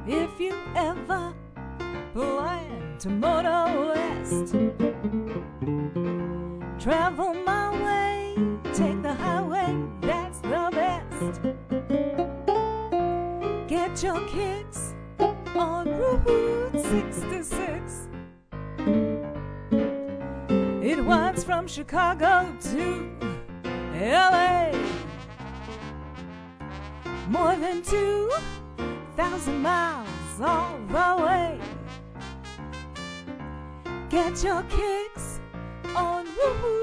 If you ever plan to motor west, travel my way, take the highway, that's the best. Get your kicks on Route 66. It winds from Chicago to LA. More than 2,000 miles all the way. Get your kicks on Route